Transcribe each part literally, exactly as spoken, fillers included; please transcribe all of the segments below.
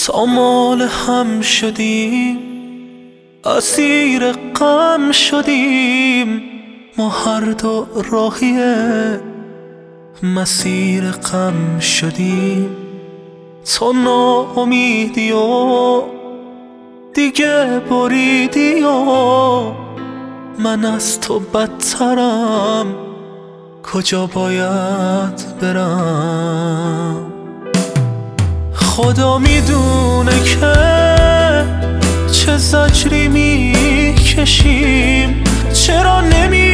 تا مال هم شدیم، اسیر غم شدیم، ما هر دو راهی مسیر غم شدیم. تو ناامیدی و دیگه بریدی و من از تو بدترم، کجا باید برم؟ خدا میدونه که چه زجری میکشیم، چرا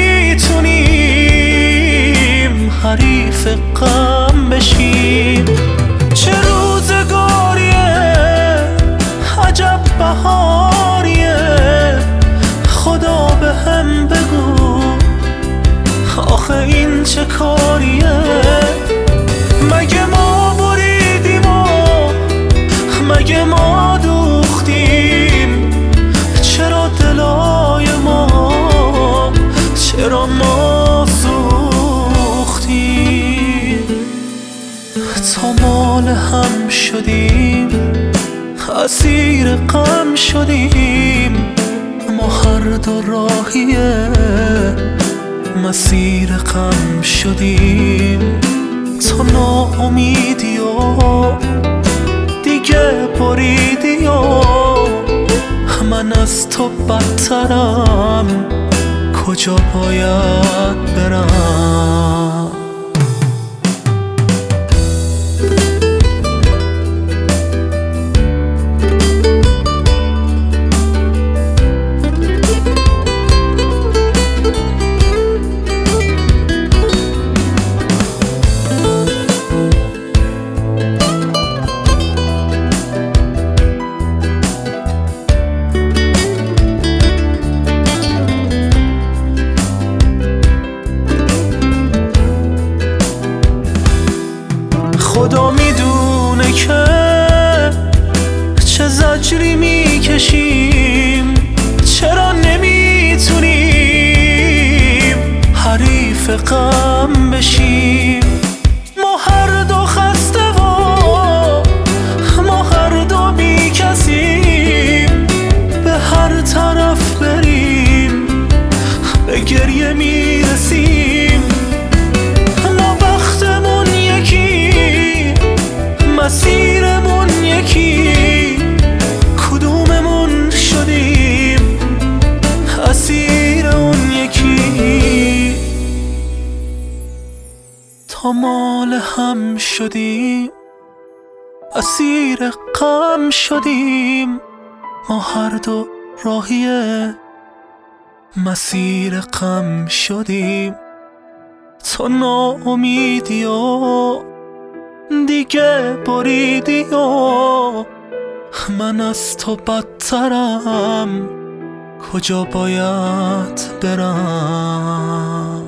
نمیتونیم حریف غم بشیم. چه روزگاریه، عجب بهاریه، خدا به هم بگو آخه این چه کاریه؟ مگه ما بریدیم و مگه ما دوختیم؟ چرا دلای ما، چرا ما سوختیم؟ تا مال هم شدیم، اسیر غم شدیم، ما هر دو راهیه مسیر غم شدیم. تو ناامیدی و دیگه بریدی و من از تو بدترم، کجا باید برم؟ خدا میدونه که چه زجری میکشیم، چرا نمیتونیم حریف غم بشیم. ما هر دو خسته و ما هر دو بی کسیم، به هر طرف بریم به گریه میرسیم. مسیرمون یکی، کدوممون شدیم اسیر اون یکی؟ تا مال هم شدیم، اسیر غم شدیم، ما هر دو راهیه مسیر غم شدیم. تو ناامیدی و دیگه بریدی و من از تو بدترم، کجا باید برم؟